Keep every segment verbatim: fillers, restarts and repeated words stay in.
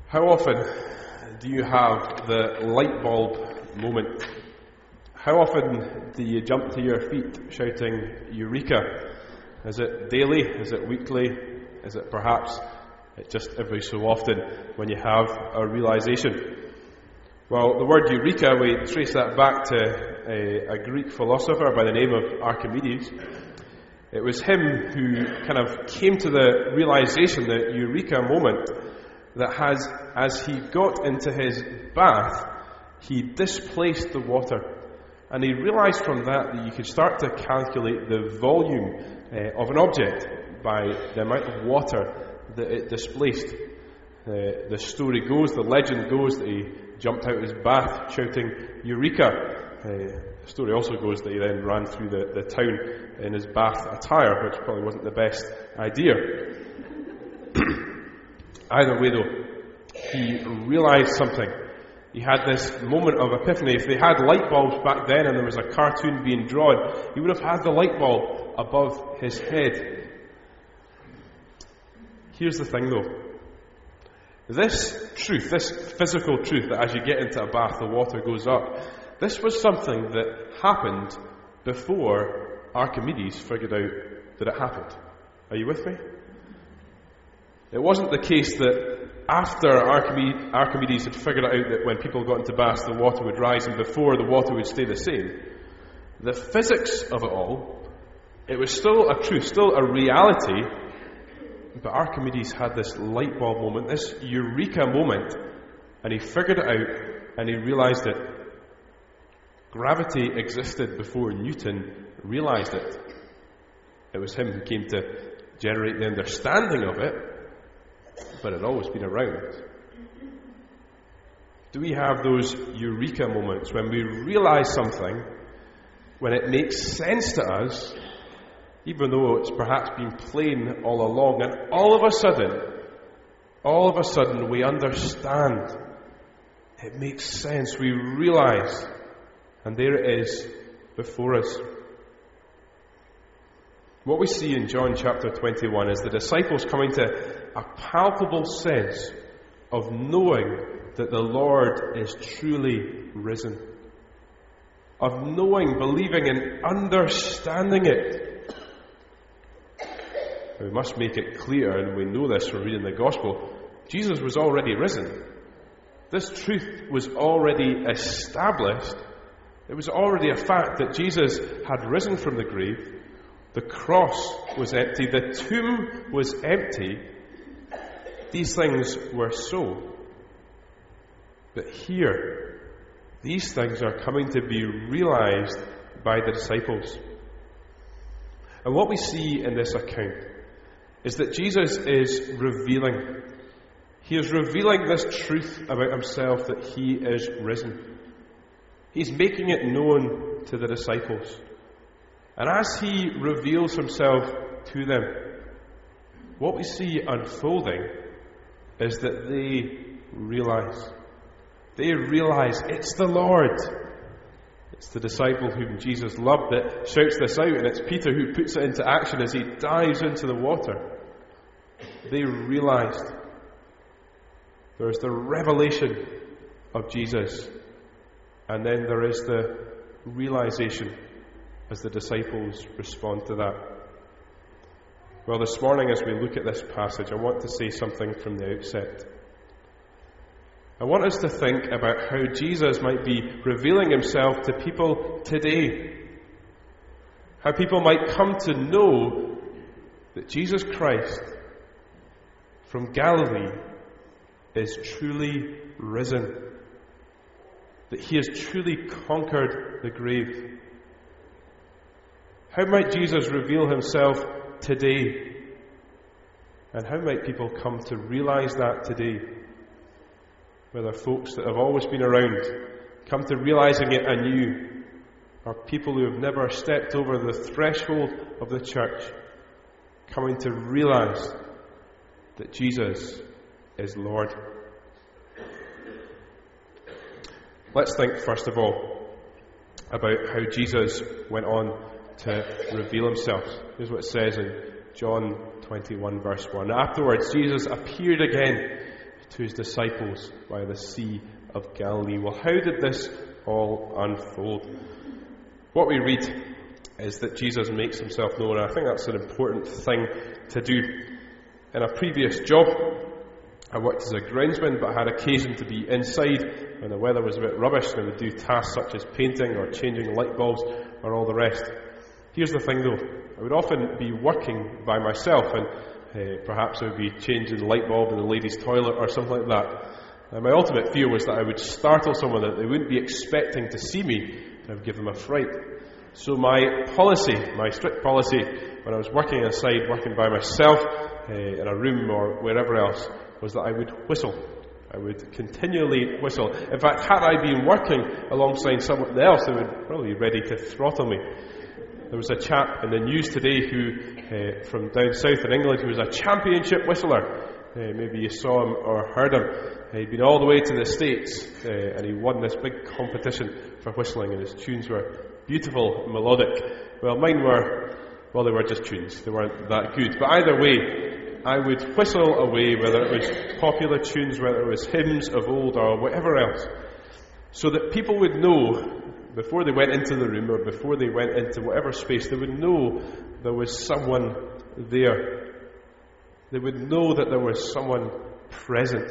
How often do you have the light bulb moment? How often do you jump to your feet shouting, Eureka? Is it daily? Is it weekly? Is it perhaps just every so often when you have a realization? Well, the word Eureka, we trace that back to a, a Greek philosopher by the name of Archimedes. It was him who kind of came to the realization, the Eureka moment, that has, as he got into his bath, he displaced the water. And he realized from that that you could start to calculate the volume uh, of an object by the amount of water that it displaced. Uh, the story goes, the legend goes, that he jumped out of his bath shouting, Eureka! Uh, the story also goes that he then ran through the, the town in his bath attire, which probably wasn't the best idea. Either way though, he realized something. He had this moment of epiphany. If they had light bulbs back then and there was a cartoon being drawn, he would have had the light bulb above his head. Here's the thing though. This truth, this physical truth that as you get into a bath the water goes up, this was something that happened before Archimedes figured out that it happened. Are you with me? It wasn't the case that after Archimedes had figured out that when people got into baths the water would rise and before the water would stay the same. The physics of it all, it was still a truth, still a reality, but Archimedes had this light bulb moment, this Eureka moment, and he figured it out and he realized it. Gravity existed before Newton realized it. It was him who came to generate the understanding of it, but it had always been around. Do we have those Eureka moments when we realize something, when it makes sense to us, even though it's perhaps been plain all along, and all of a sudden, all of a sudden we understand. It makes sense. We realize, and there it is before us. What we see in John chapter twenty-one is the disciples coming to a palpable sense of knowing that the Lord is truly risen. Of knowing, believing, and understanding it. We must make it clear, and we know this from reading the Gospel, Jesus was already risen. This truth was already established. It was already a fact that Jesus had risen from the grave. The cross was empty. The tomb was empty. These things were so. But here, these things are coming to be realized by the disciples. And what we see in this account is that Jesus is revealing. He is revealing this truth about himself that he is risen. He's making it known to the disciples. And as he reveals himself to them, what we see unfolding is that they realize. They realize it's the Lord. It's the disciple whom Jesus loved that shouts this out, and it's Peter who puts it into action as he dives into the water. They realized. There is the revelation of Jesus, and then there is the realization as the disciples respond to that. Well, this morning as we look at this passage, I want to say something from the outset. I want us to think about how Jesus might be revealing himself to people today. How people might come to know that Jesus Christ from Galilee is truly risen. That he has truly conquered the grave. How might Jesus reveal himself today? And how might people come to realize that today? Whether folks that have always been around come to realizing it anew, or people who have never stepped over the threshold of the church coming to realize that Jesus is Lord. Let's think first of all about how Jesus went on to reveal himself. Here's what it says in John twenty-one verse one. Afterwards, Jesus appeared again to his disciples by the Sea of Galilee. Well, how did this all unfold? What we read is that Jesus makes himself known, and I think that's an important thing to do. In a previous job, I worked as a groundsman, but I had occasion to be inside when the weather was a bit rubbish, and I would do tasks such as painting or changing light bulbs or all the rest. Here's the thing though, I would often be working by myself, and uh, perhaps I would be changing the light bulb in the ladies' toilet or something like that. And my ultimate fear was that I would startle someone that they wouldn't be expecting to see me, and I would give them a fright. So my policy, my strict policy, when I was working inside, working by myself, uh, in a room or wherever else, was that I would whistle. I would continually whistle. In fact, had I been working alongside someone else, they would probably be ready to throttle me. There was a chap in the news today who, uh, from down south in England, who was a championship whistler. Uh, maybe you saw him or heard him. Uh, he'd been all the way to the States, uh, and he won this big competition for whistling, and his tunes were beautiful, melodic. Well, mine were, well, they were just tunes. They weren't that good. But either way, I would whistle away, whether it was popular tunes, whether it was hymns of old or whatever else, so that people would know, before they went into the room or before they went into whatever space, they would know there was someone there. They would know that there was someone present.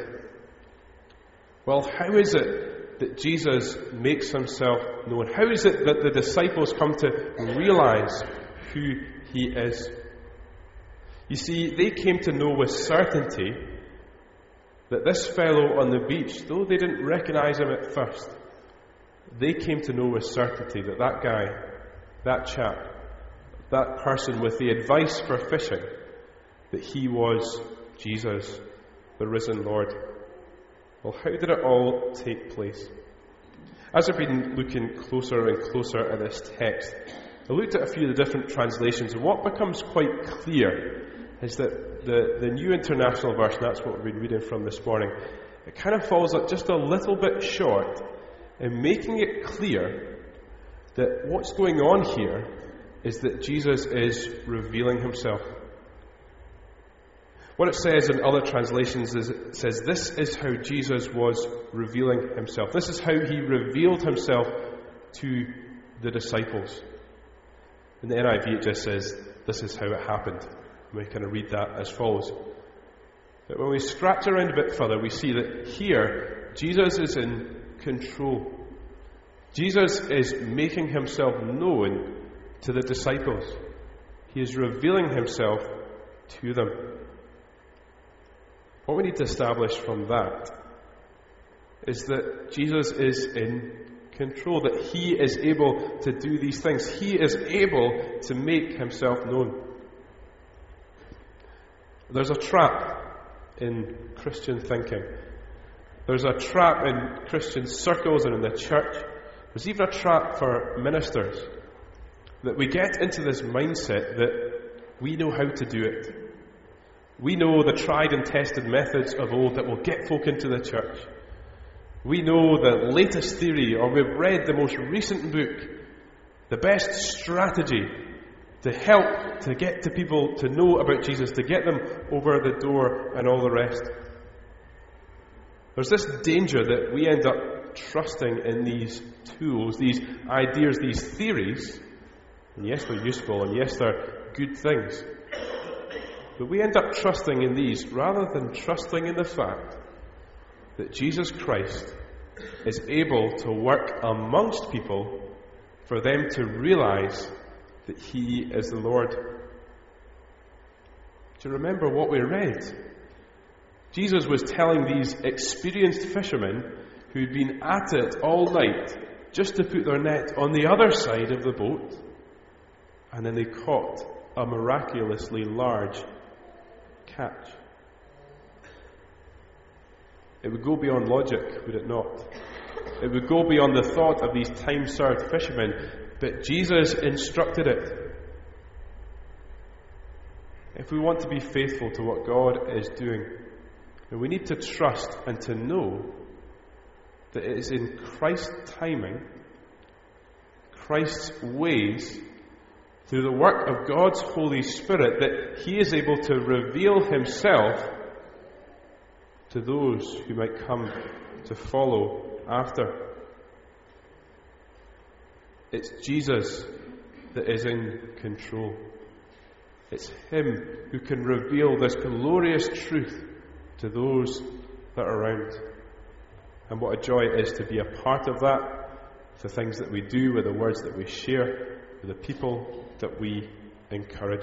Well, how is it that Jesus makes himself known? How is it that the disciples come to realize who he is? You see, they came to know with certainty that this fellow on the beach, though they didn't recognize him at first, they came to know with certainty that that guy, that chap, that person with the advice for fishing, that he was Jesus, the risen Lord. Well, how did it all take place? As I've been looking closer and closer at this text, I looked at a few of the different translations, and what becomes quite clear is that the, the New International Version, that's what we've been reading from this morning, it kind of falls just a little bit short in making it clear that what's going on here is that Jesus is revealing himself. What it says in other translations is it says, this is how Jesus was revealing himself. This is how he revealed himself to the disciples. In the N I V it just says, this is how it happened. We kind of read that as follows. But when we scratch around a bit further, we see that here, Jesus is in control. Jesus is making himself known to the disciples. He is revealing himself to them. What we need to establish from that is that Jesus is in control, that he is able to do these things. He is able to make himself known. There's a trap in Christian thinking. There's a trap in Christian circles and in the church. There's even a trap for ministers, that we get into this mindset that we know how to do it. We know the tried and tested methods of old that will get folk into the church. We know the latest theory, or we've read the most recent book, the best strategy to help to get to people to know about Jesus, to get them over the door and all the rest. There's this danger that we end up trusting in these tools, these ideas, these theories, and yes, they're useful, and yes, they're good things, but we end up trusting in these rather than trusting in the fact that Jesus Christ is able to work amongst people for them to realize that he is the Lord. Do you remember what we read? Jesus was telling these experienced fishermen who'd been at it all night just to put their net on the other side of the boat, and then they caught a miraculously large catch. It would go beyond logic, would it not? It would go beyond the thought of these time-served fishermen, but Jesus instructed it. If we want to be faithful to what God is doing, then we need to trust and to know that it is in Christ's timing, Christ's ways, through the work of God's Holy Spirit, that he is able to reveal himself to those who might come to follow after. It's Jesus that is in control. It's Him who can reveal this glorious truth to those that are around. And what a joy it is to be a part of that, the things that we do, with the words that we share, with the people that we encourage.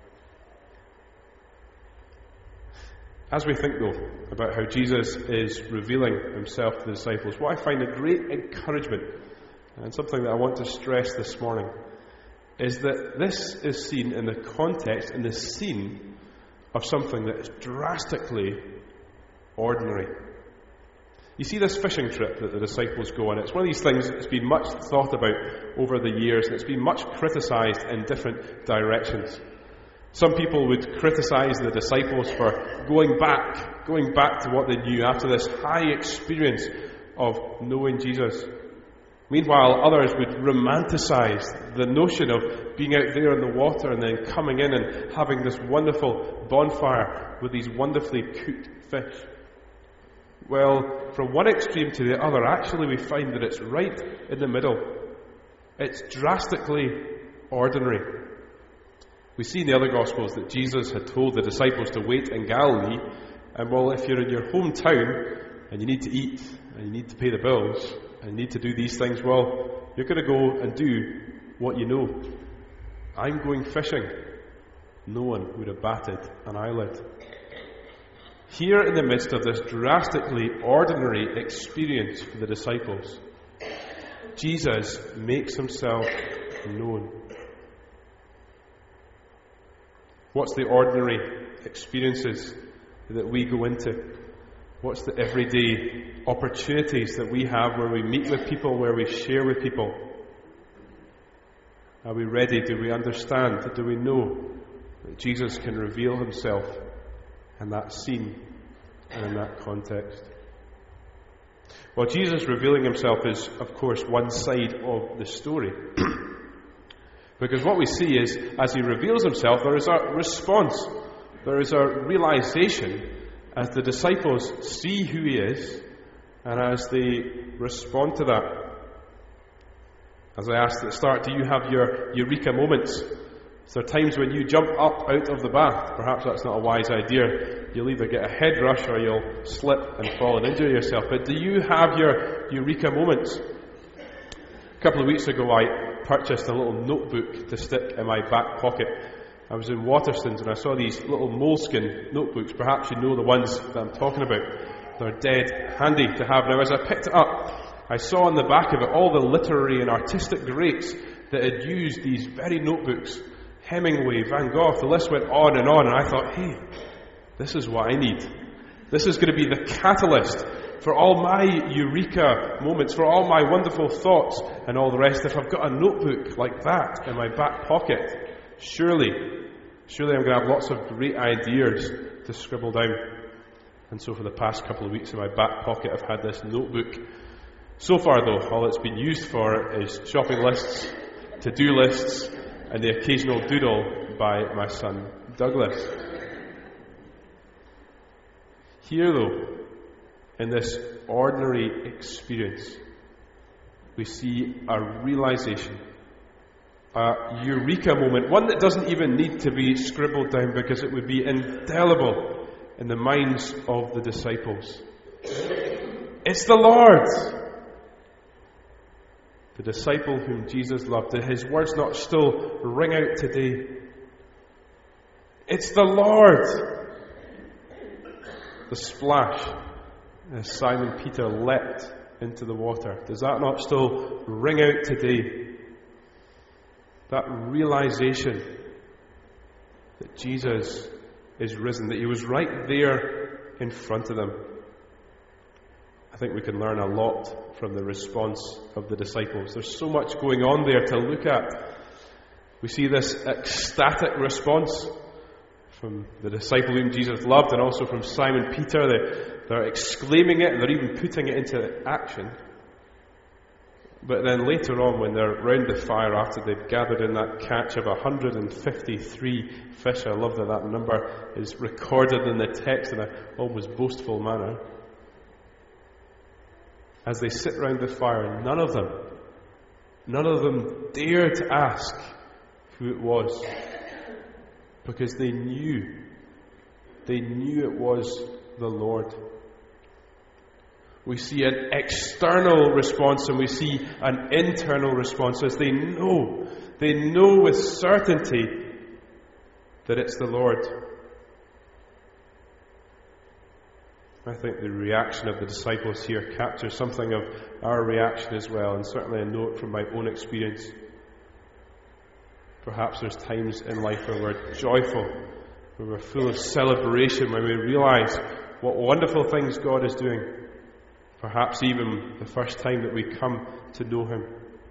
As we think, though, about how Jesus is revealing Himself to the disciples, what I find a great encouragement, and something that I want to stress this morning, is that this is seen in the context, in the scene of something that is drastically ordinary. You see this fishing trip that the disciples go on. It's one of these things that's been much thought about over the years, and it's been much criticised in different directions. Some people would criticise the disciples for going back, going back to what they knew after this high experience of knowing Jesus. Meanwhile, others would romanticise the notion of being out there in the water and then coming in and having this wonderful bonfire with these wonderfully cooked fish. Well, from one extreme to the other, actually we find that it's right in the middle. It's drastically ordinary. We see in the other Gospels that Jesus had told the disciples to wait in Galilee, and well, if you're in your hometown and you need to eat and you need to pay the bills and you need to do these things, well, you're going to go and do what you know. I'm going fishing. No one would have batted an eyelid. Here in the midst of this drastically ordinary experience for the disciples, Jesus makes Himself known. What's the ordinary experiences that we go into? What's the everyday opportunities that we have where we meet with people, where we share with people? Are we ready? Do we understand? Do we know that Jesus can reveal Himself in that scene and in that context? Well, Jesus revealing Himself is, of course, one side of the story. Because what we see is, as He reveals Himself, there is a response. There is a realization as the disciples see who He is, and as they respond to that. As I asked at the start, do you have your eureka moments? Is there times when you jump up out of the bath? Perhaps that's not a wise idea. You'll either get a head rush or you'll slip and fall and injure yourself. But do you have your eureka moments? A couple of weeks ago, I purchased a little notebook to stick in my back pocket. I was in Waterstones and I saw these little moleskin notebooks. Perhaps you know the ones that I'm talking about. They're dead handy to have. Now, as I picked it up, I saw on the back of it all the literary and artistic greats that had used these very notebooks. Hemingway, Van Gogh, the list went on and on, and I thought, hey, this is what I need. This is going to be the catalyst for all my eureka moments, for all my wonderful thoughts and all the rest. If I've got a notebook like that in my back pocket, surely, surely I'm going to have lots of great ideas to scribble down. And so for the past couple of weeks in my back pocket, I've had this notebook. So far, though, all it's been used for is shopping lists, to-do lists, and the occasional doodle by my son, Douglas. Here, though, in this ordinary experience, we see a realization, a eureka moment, one that doesn't even need to be scribbled down because it would be indelible in the minds of the disciples. It's the Lord! The disciple whom Jesus loved. Did His words not still ring out today? It's the Lord! The splash as Simon Peter leapt into the water. Does that not still ring out today? That realization that Jesus is risen, that He was right there in front of them. I think we can learn a lot from the response of the disciples. There's so much going on there to look at. We see this ecstatic response from the disciple whom Jesus loved, and also from Simon Peter. They're, they're exclaiming it, and they're even putting it into action. But then later on, when they're round the fire after they've gathered in that catch of one hundred fifty-three fish, I love that that number is recorded in the text in an almost boastful manner. As they sit round the fire, none of them, none of them dared to ask who it was, because they knew, they knew it was the Lord. We see an external response and we see an internal response as they know, they know with certainty that it's the Lord. I think the reaction of the disciples here captures something of our reaction as well, and certainly a note from my own experience. Perhaps there's times in life where we're joyful, where we're full of celebration, when we realize what wonderful things God is doing. Perhaps even the first time that we come to know Him.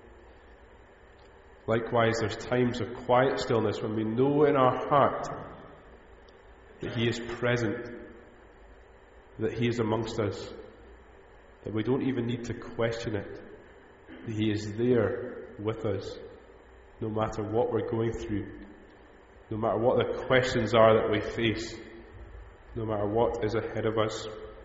Likewise, there's times of quiet stillness when we know in our heart that He is present, that He is amongst us, that we don't even need to question it, that He is there with us, no matter what we're going through, no matter what the questions are that we face, no matter what is ahead of us.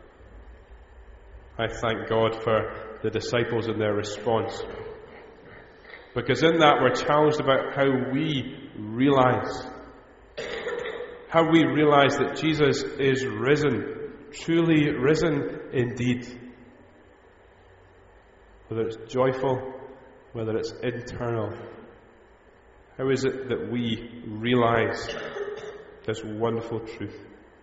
I thank God for the disciples and their response, because in that we're challenged about how we realize, how we realize that Jesus is risen, truly risen indeed. Whether it's joyful, whether it's internal, how is it that we realize this wonderful truth?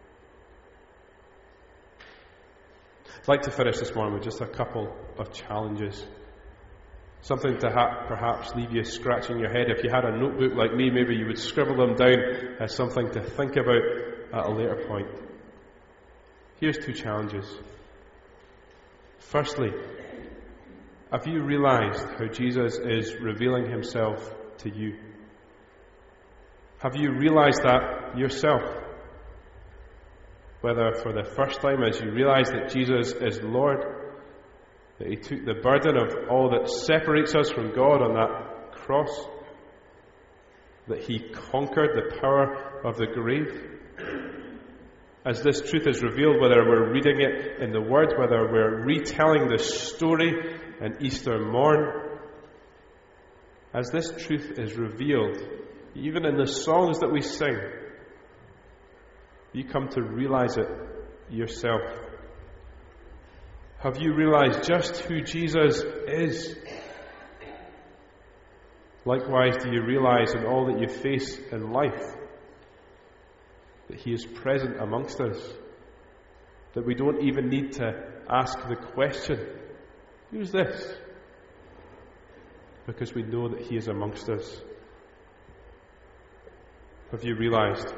I'd like to finish this morning with just a couple of challenges. Something to ha- perhaps leave you scratching your head. If you had a notebook like me, maybe you would scribble them down as something to think about at a later point. Here's two challenges. Firstly, have you realized how Jesus is revealing Himself to you? Have you realized that yourself? Whether for the first time as you realize that Jesus is Lord, that He took the burden of all that separates us from God on that cross, that He conquered the power of the grave. As this truth is revealed, whether we're reading it in the Word, whether we're retelling the story in Easter morn, as this truth is revealed, even in the songs that we sing, you come to realize it yourself. Have you realized just who Jesus is? Likewise, do you realize in all that you face in life that He is present amongst us? That we don't even need to ask the question, who's this? Because we know that He is amongst us. Have you realized?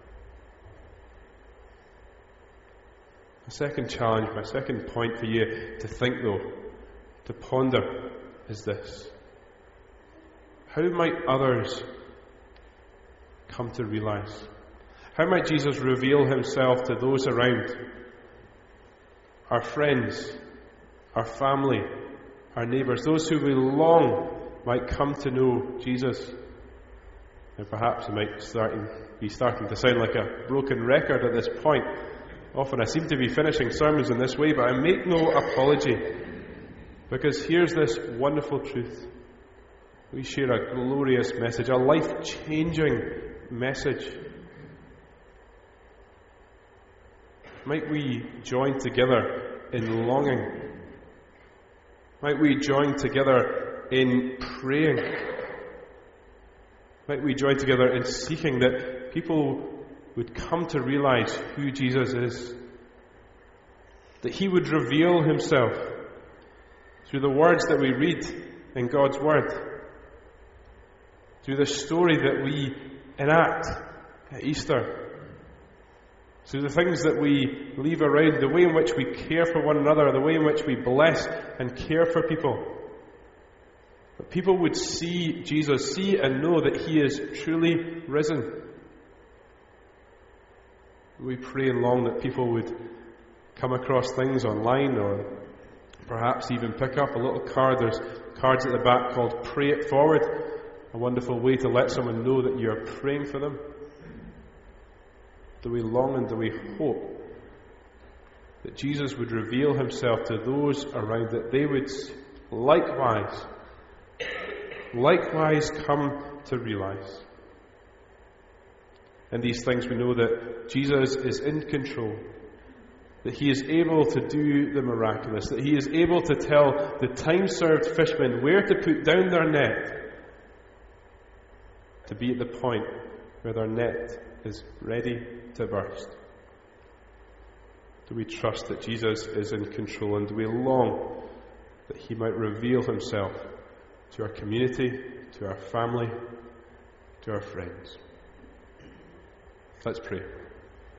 My second challenge, my second point for you to think though, to ponder, is this. How might others come to realize? How might Jesus reveal Himself to those around? Our friends, our family, our neighbours, those who we long might come to know Jesus. And perhaps it might starting, be starting to sound like a broken record at this point. Often I seem to be finishing sermons in this way, but I make no apology, because here's this wonderful truth. We share a glorious message, a life-changing message. Might we join together in longing? Might we join together in praying? Might we join together in seeking that people would come to realize who Jesus is? That He would reveal Himself through the words that we read in God's Word, through the story that we enact at Easter, through the things that we leave around, the way in which we care for one another, the way in which we bless and care for people. That people would see Jesus, see and know that He is truly risen. We pray and long that people would come across things online or Perhaps even pick up a little card. There's cards at the back called Pray It Forward. A wonderful way to let someone know that you are praying for them. Do we long and do we hope that Jesus would reveal himself to those around, that they would likewise, likewise come to realize? In these things we know that Jesus is in control, that he is able to do the miraculous, that he is able to tell the time-served fishermen where to put down their net to be at the point where their net is ready to burst. Do we trust that Jesus is in control, and do we long that he might reveal himself to our community, to our family, to our friends? Let's pray.